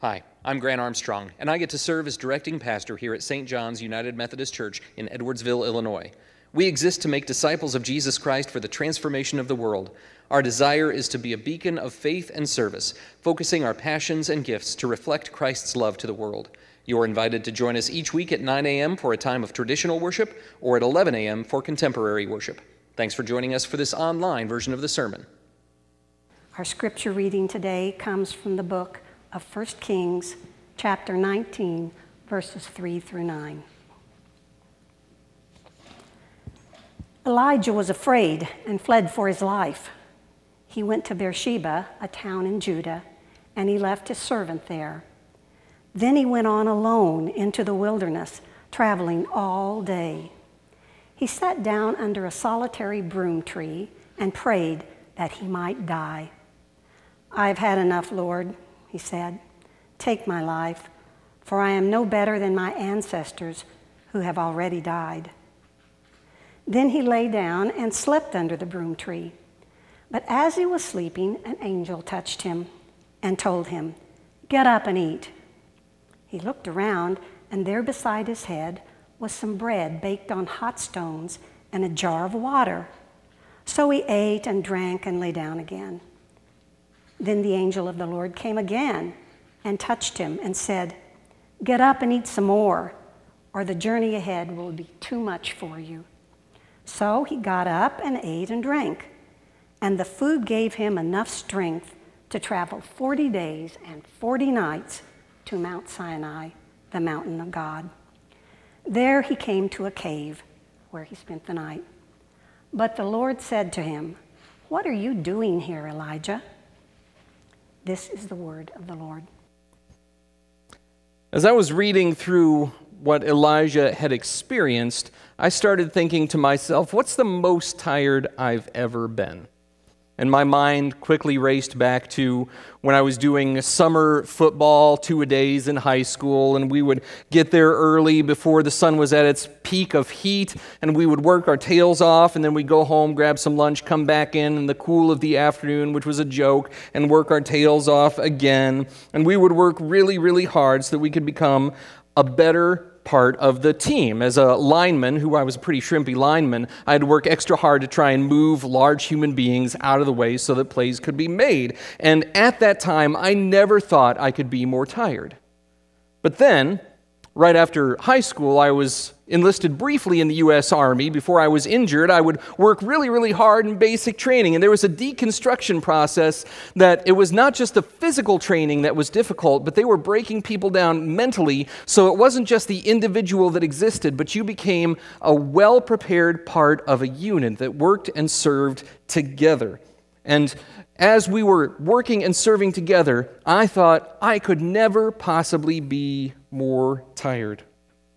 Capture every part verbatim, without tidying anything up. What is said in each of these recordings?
Hi, I'm Grant Armstrong, and I get to serve as directing pastor here at Saint John's United Methodist Church in Edwardsville, Illinois. We exist to make disciples of Jesus Christ for the transformation of the world. Our desire is to be a beacon of faith and service, focusing our passions and gifts to reflect Christ's love to the world. You're invited to join us each week at nine a.m. for a time of traditional worship or at eleven a.m. for contemporary worship. Thanks for joining us for this online version of the sermon. Our scripture reading today comes from the book of First Kings, chapter nineteen, verses three through nine. Elijah was afraid and fled for his life. He went to Beersheba, a town in Judah, and he left his servant there. Then he went on alone into the wilderness, traveling all day. He sat down under a solitary broom tree and prayed that he might die. "I've had enough, Lord," he said. "Take my life, for I am no better than my ancestors who have already died." Then he lay down and slept under the broom tree. But as he was sleeping, an angel touched him and told him, "Get up and eat." He looked around, and there beside his head was some bread baked on hot stones and a jar of water. So he ate and drank and lay down again. Then the angel of the Lord came again and touched him and said, "Get up and eat some more, or the journey ahead will be too much for you." So he got up and ate and drank, and the food gave him enough strength to travel forty days and forty nights to Mount Sinai, the mountain of God. There he came to a cave where he spent the night. But the Lord said to him, "What are you doing here, Elijah?" This is the word of the Lord. As I was reading through what Elijah had experienced, I started thinking to myself, what's the most tired I've ever been? And my mind quickly raced back to when I was doing summer football two-a-days in high school, and we would get there early before the sun was at its peak of heat, and we would work our tails off, and then we'd go home, grab some lunch, come back in in the cool of the afternoon, which was a joke, and work our tails off again. And we would work really, really hard so that we could become a better part of the team. As a lineman, who I was a pretty shrimpy lineman, I had to work extra hard to try and move large human beings out of the way so that plays could be made. And at that time, I never thought I could be more tired. But then, right after high school, I was enlisted briefly in the U S Army. Before I was injured, I would work really, really hard in basic training. And there was a deconstruction process that it was not just the physical training that was difficult, but they were breaking people down mentally. So it wasn't just the individual that existed, but you became a well-prepared part of a unit that worked and served together. And as we were working and serving together, I thought I could never possibly be more tired.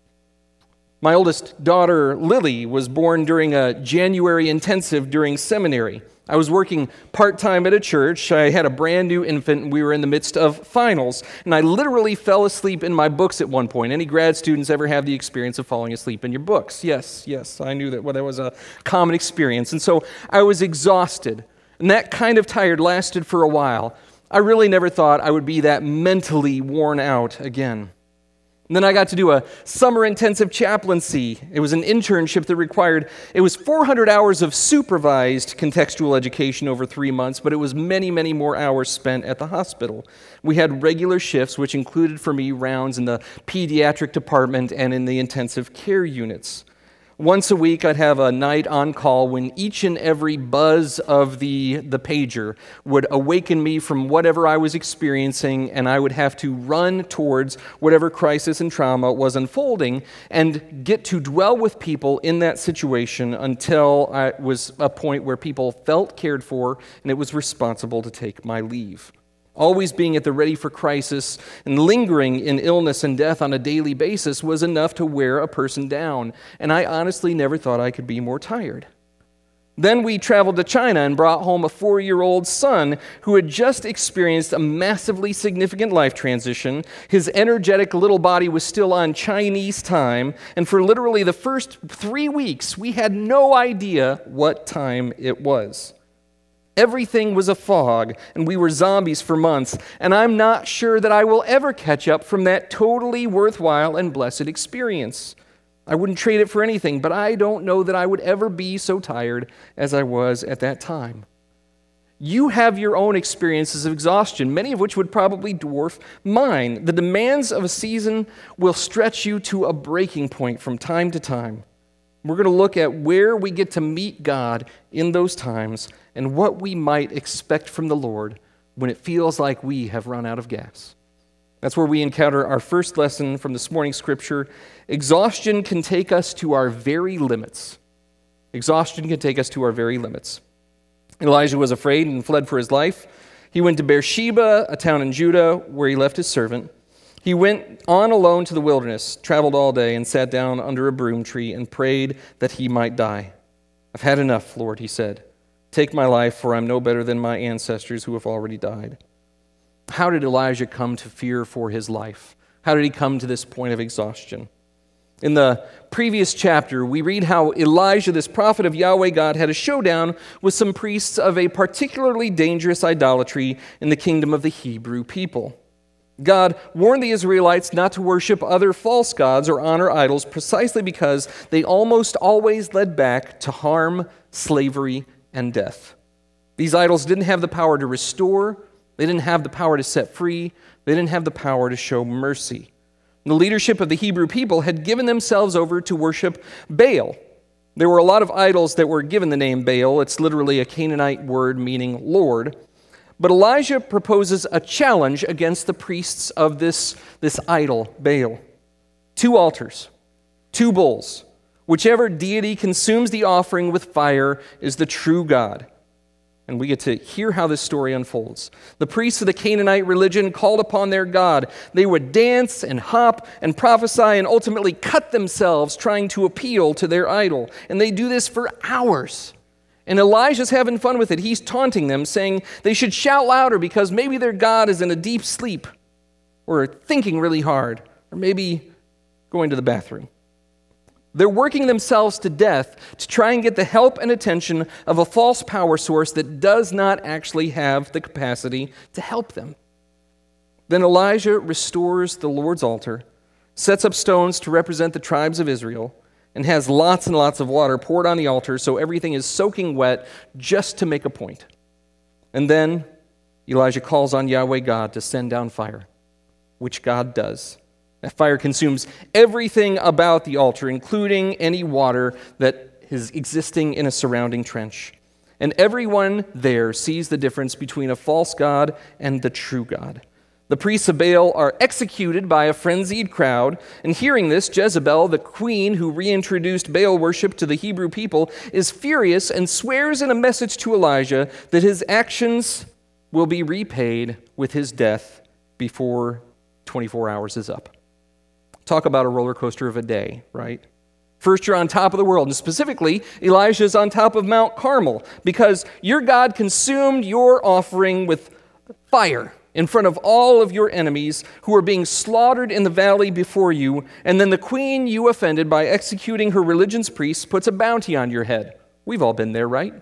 My oldest daughter, Lily, was born during a January intensive during seminary. I was working part-time at a church. I had a brand new infant, and we were in the midst of finals. And I literally fell asleep in my books at one point. Any grad students ever have the experience of falling asleep in your books? Yes, yes, I knew that well, that was a common experience. And so I was exhausted. And that kind of tired lasted for a while. I really never thought I would be that mentally worn out again. And then I got to do a summer intensive chaplaincy. It was an internship that required, it was four hundred hours of supervised contextual education over three months, but it was many, many more hours spent at the hospital. We had regular shifts, which included for me rounds in the pediatric department and in the intensive care units. Once a week, I'd have a night on call when each and every buzz of the, the pager would awaken me from whatever I was experiencing, and I would have to run towards whatever crisis and trauma was unfolding and get to dwell with people in that situation until I was a point where people felt cared for and it was responsible to take my leave. Always being at the ready for crisis and lingering in illness and death on a daily basis was enough to wear a person down, and I honestly never thought I could be more tired. Then we traveled to China and brought home a four-year-old son who had just experienced a massively significant life transition. His energetic little body was still on Chinese time, and for literally the first three weeks, we had no idea what time it was. Everything was a fog, and we were zombies for months, and I'm not sure that I will ever catch up from that totally worthwhile and blessed experience. I wouldn't trade it for anything, but I don't know that I would ever be so tired as I was at that time. You have your own experiences of exhaustion, many of which would probably dwarf mine. The demands of a season will stretch you to a breaking point from time to time. We're going to look at where we get to meet God in those times and what we might expect from the Lord when it feels like we have run out of gas. That's where we encounter our first lesson from this morning's scripture. Exhaustion can take us to our very limits. Exhaustion can take us to our very limits. Elijah was afraid and fled for his life. He went to Beersheba, a town in Judah, where he left his servant. He went on alone to the wilderness, traveled all day, and sat down under a broom tree and prayed that he might die. "I've had enough, Lord," he said. "Take my life, for I'm no better than my ancestors who have already died." How did Elijah come to fear for his life? How did he come to this point of exhaustion? In the previous chapter, we read how Elijah, this prophet of Yahweh God, had a showdown with some priests of a particularly dangerous idolatry in the kingdom of the Hebrew people. God warned the Israelites not to worship other false gods or honor idols precisely because they almost always led back to harm, slavery, and death. These idols didn't have the power to restore, they didn't have the power to set free, they didn't have the power to show mercy. The leadership of the Hebrew people had given themselves over to worship Baal. There were a lot of idols that were given the name Baal. It's literally a Canaanite word meaning Lord. But Elijah proposes a challenge against the priests of this, this idol, Baal. Two altars, two bulls. Whichever deity consumes the offering with fire is the true God. And we get to hear how this story unfolds. The priests of the Canaanite religion called upon their God. They would dance and hop and prophesy and ultimately cut themselves trying to appeal to their idol. And they do this for hours. And Elijah's having fun with it. He's taunting them, saying they should shout louder because maybe their God is in a deep sleep or thinking really hard or maybe going to the bathroom. They're working themselves to death to try and get the help and attention of a false power source that does not actually have the capacity to help them. Then Elijah restores the Lord's altar, sets up stones to represent the tribes of Israel, and has lots and lots of water poured on the altar so everything is soaking wet just to make a point. And then Elijah calls on Yahweh God to send down fire, which God does. That fire consumes everything about the altar, including any water that is existing in a surrounding trench. And everyone there sees the difference between a false god and the true God. The priests of Baal are executed by a frenzied crowd, and hearing this, Jezebel, the queen who reintroduced Baal worship to the Hebrew people, is furious and swears in a message to Elijah that his actions will be repaid with his death before twenty-four hours is up. Talk about a roller coaster of a day, right? First, you're on top of the world, and specifically, Elijah's on top of Mount Carmel because your God consumed your offering with fire in front of all of your enemies who are being slaughtered in the valley before you, and then the queen you offended by executing her religion's priests puts a bounty on your head. We've all been there, right?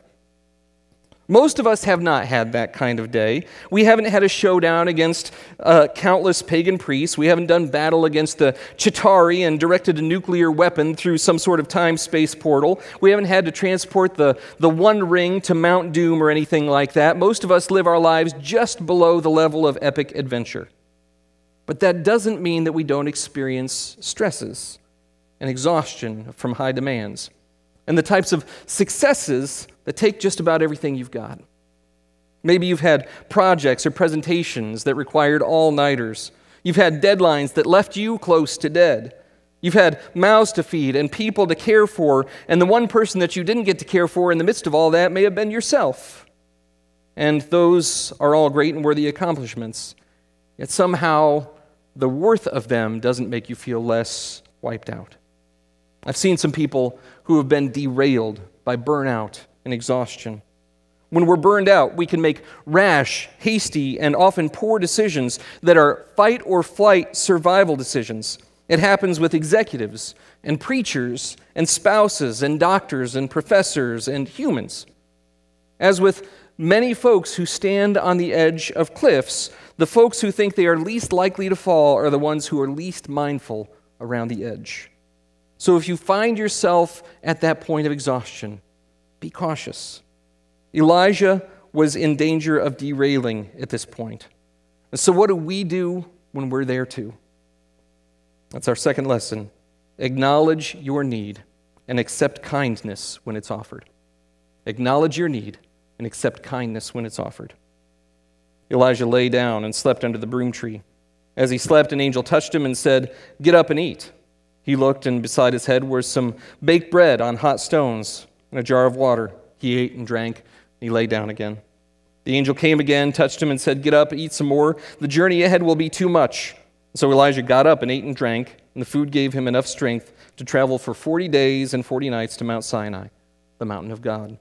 Most of us have not had that kind of day. We haven't had a showdown against uh, countless pagan priests. We haven't done battle against the Chitauri and directed a nuclear weapon through some sort of time-space portal. We haven't had to transport the, the One Ring to Mount Doom or anything like that. Most of us live our lives just below the level of epic adventure. But that doesn't mean that we don't experience stresses and exhaustion from high demands and the types of successes that take just about everything you've got. Maybe you've had projects or presentations that required all-nighters. You've had deadlines that left you close to dead. You've had mouths to feed and people to care for, and the one person that you didn't get to care for in the midst of all that may have been yourself. And those are all great and worthy accomplishments. Yet somehow the worth of them doesn't make you feel less wiped out. I've seen some people who have been derailed by burnout and exhaustion. When we're burned out, we can make rash, hasty, and often poor decisions that are fight or flight survival decisions. It happens with executives and preachers and spouses and doctors and professors and humans. As with Many folks who stand on the edge of cliffs, the folks who think they are least likely to fall, are the ones who are least mindful around the edge. So if you find yourself at that point of exhaustion, be cautious. Elijah was in danger of derailing at this point. And so what do we do when we're there too? That's our second lesson. Acknowledge your need and accept kindness when it's offered. Acknowledge your need and accept kindness when it's offered. Elijah lay down and slept under the broom tree. As he slept, an angel touched him and said, "Get up and eat." He looked, and beside his head were some baked bread on hot stones and a jar of water. He ate and drank, and he lay down again. The angel came again, touched him, and said, "Get up, eat some more. The journey ahead will be too much." So Elijah got up and ate and drank, and the food gave him enough strength to travel for forty days and forty nights to Mount Sinai, the mountain of God.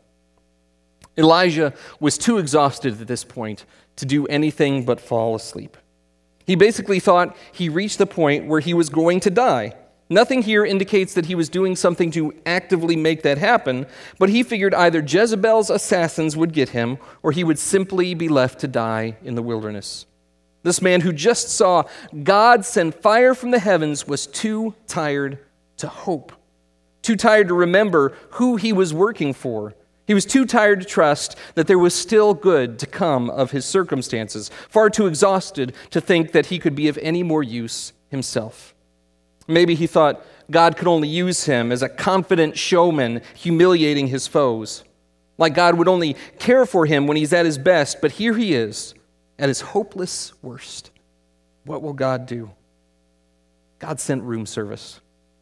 Elijah was too exhausted at this point to do anything but fall asleep. He basically thought he reached the point where he was going to die. Nothing here indicates that he was doing something to actively make that happen, but he figured either Jezebel's assassins would get him, or he would simply be left to die in the wilderness. This man who just saw God send fire from the heavens was too tired to hope, too tired to remember who he was working for. He was too tired to trust that there was still good to come of his circumstances, far too exhausted to think that he could be of any more use himself. Maybe he thought God could only use him as a confident showman humiliating his foes. Like God would only care for him when he's at his best, but here he is at his hopeless worst. What will God do? God sent room service.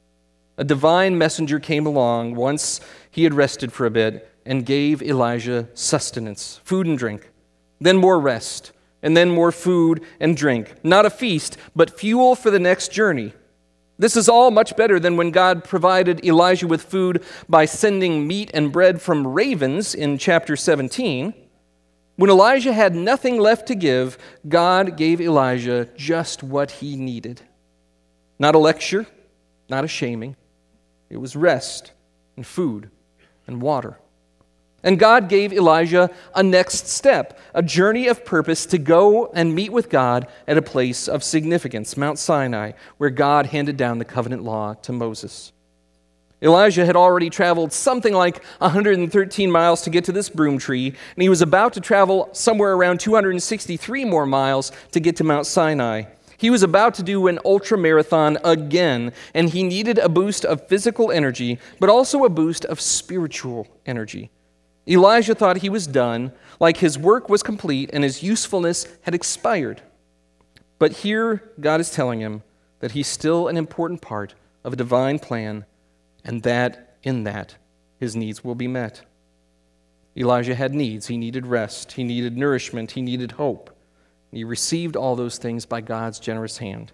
A divine messenger came along once he had rested for a bit and gave Elijah sustenance, food and drink, then more rest, and then more food and drink. Not a feast, but fuel for the next journey. This is all much better than when God provided Elijah with food by sending meat and bread from ravens in chapter seventeen. When Elijah had nothing left to give, God gave Elijah just what he needed. Not a lecture, not a shaming. It was rest and food and water. And God gave Elijah a next step, a journey of purpose to go and meet with God at a place of significance, Mount Sinai, where God handed down the covenant law to Moses. Elijah had already traveled something like one hundred thirteen miles to get to this broom tree, and he was about to travel somewhere around two hundred sixty-three more miles to get to Mount Sinai. He was about to do an ultra-marathon again, and he needed a boost of physical energy, but also a boost of spiritual energy. Elijah thought he was done, like his work was complete and his usefulness had expired. But here God is telling him that he's still an important part of a divine plan, and that in that his needs will be met. Elijah had needs. He needed rest. He needed nourishment. He needed hope. And he received all those things by God's generous hand.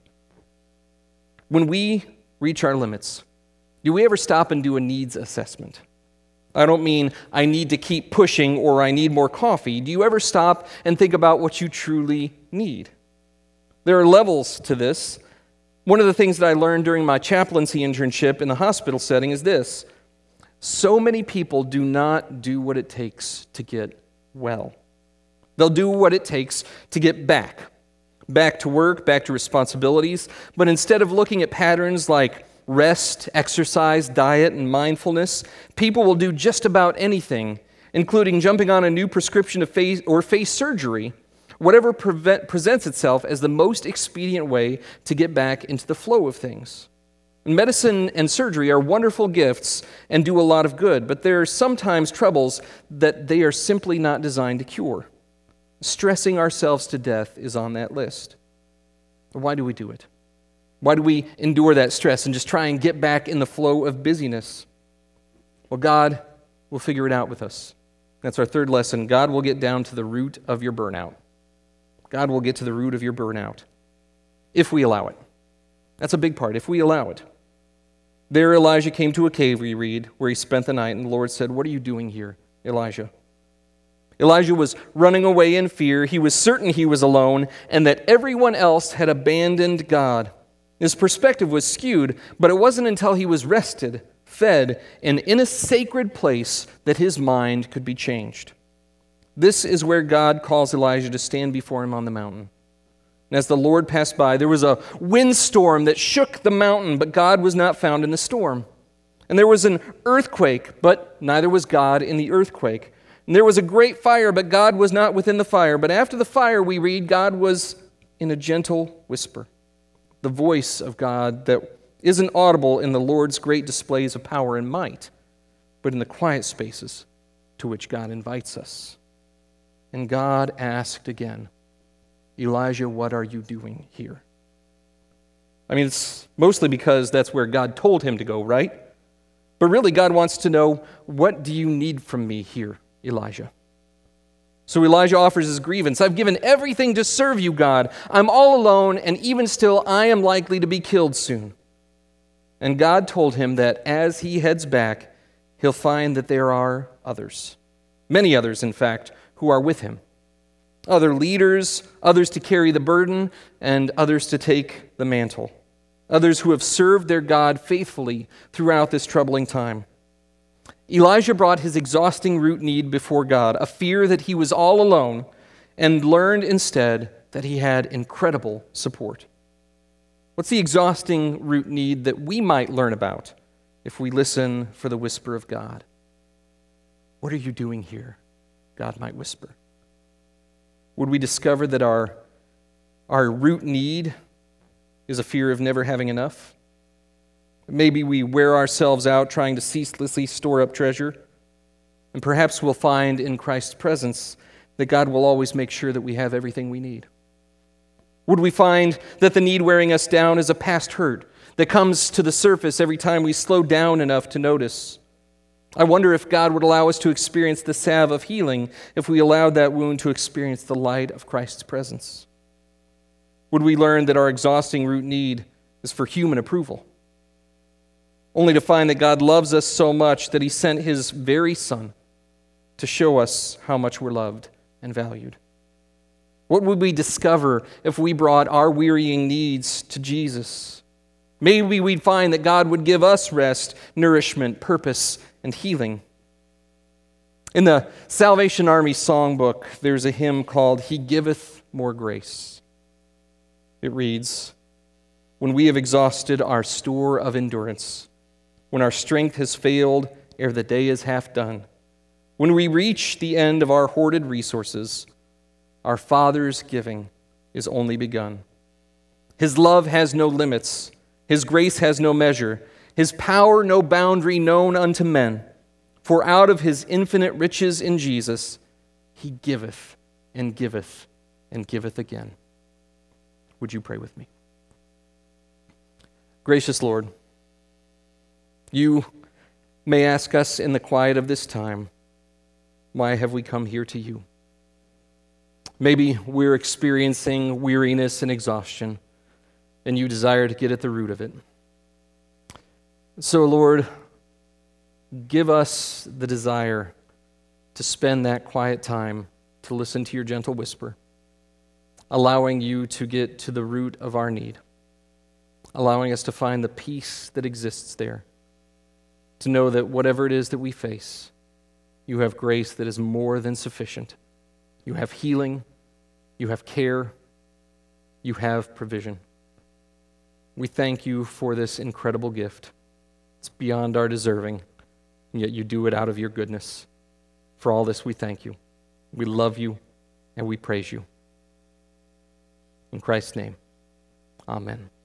When we reach our limits, do we ever stop and do a needs assessment? I don't mean I need to keep pushing or I need more coffee. Do you ever stop and think about what you truly need? There are levels to this. One of the things that I learned during my chaplaincy internship in the hospital setting is this. So many people do not do what it takes to get well. They'll do what it takes to get back. Back to work, back to responsibilities. But instead of looking at patterns like rest, exercise, diet, and mindfulness, people will do just about anything, including jumping on a new prescription of face or face surgery, whatever prevent, presents itself as the most expedient way to get back into the flow of things. Medicine and surgery are wonderful gifts and do a lot of good, but there are sometimes troubles that they are simply not designed to cure. Stressing ourselves to death is on that list. Why do we do it? Why do we endure that stress and just try and get back in the flow of busyness? Well, God will figure it out with us. That's our third lesson. God will get down to the root of your burnout. God will get to the root of your burnout if we allow it. That's a big part, if we allow it. There Elijah came to a cave, we read, where he spent the night, and the Lord said, "What are you doing here, Elijah?" Elijah was running away in fear. He was certain he was alone and that everyone else had abandoned God. His perspective was skewed, but it wasn't until he was rested, fed, and in a sacred place that his mind could be changed. This is where God calls Elijah to stand before him on the mountain. And as the Lord passed by, there was a windstorm that shook the mountain, but God was not found in the storm. And there was an earthquake, but neither was God in the earthquake. And there was a great fire, but God was not within the fire. But after the fire, we read, God was in a gentle whisper, the voice of God that isn't audible in the Lord's great displays of power and might, but in the quiet spaces to which God invites us. And God asked again, Elijah, what are you doing here? I mean, it's mostly because that's where God told him to go, right? But really, God wants to know, what do you need from me here, Elijah? So Elijah offers his grievance. I've given everything to serve you, God. I'm all alone, and even still, I am likely to be killed soon. And God told him that as he heads back, he'll find that there are others, many others, in fact, who are with him. Other leaders, others to carry the burden, and others to take the mantle. Others who have served their God faithfully throughout this troubling time. Elijah brought his exhausting root need before God, a fear that he was all alone, and learned instead that he had incredible support. What's the exhausting root need that we might learn about if we listen for the whisper of God? What are you doing here? God might whisper. Would we discover that our, our root need is a fear of never having enough? Maybe we wear ourselves out trying to ceaselessly store up treasure, and perhaps we'll find in Christ's presence that God will always make sure that we have everything we need. Would we find that the need wearing us down is a past hurt that comes to the surface every time we slow down enough to notice? I wonder if God would allow us to experience the salve of healing if we allowed that wound to experience the light of Christ's presence. Would we learn that our exhausting root need is for human approval, only to find that God loves us so much that he sent his very Son to show us how much we're loved and valued? What would we discover if we brought our wearying needs to Jesus? Maybe we'd find that God would give us rest, nourishment, purpose, and healing. In the Salvation Army songbook, there's a hymn called He Giveth More Grace. It reads, when we have exhausted our store of endurance, when our strength has failed ere the day is half done, when we reach the end of our hoarded resources, our Father's giving is only begun. His love has no limits. His grace has no measure. His power no boundary known unto men. For out of his infinite riches in Jesus, he giveth and giveth and giveth again. Would you pray with me? Gracious Lord, you may ask us in the quiet of this time, why have we come here to you? Maybe we're experiencing weariness and exhaustion, and you desire to get at the root of it. So, Lord, give us the desire to spend that quiet time to listen to your gentle whisper, allowing you to get to the root of our need, allowing us to find the peace that exists there, to know that whatever it is that we face, you have grace that is more than sufficient. You have healing, you have care, you have provision. We thank you for this incredible gift. It's beyond our deserving, and yet you do it out of your goodness. For all this, we thank you. We love you, and we praise you. In Christ's name, amen.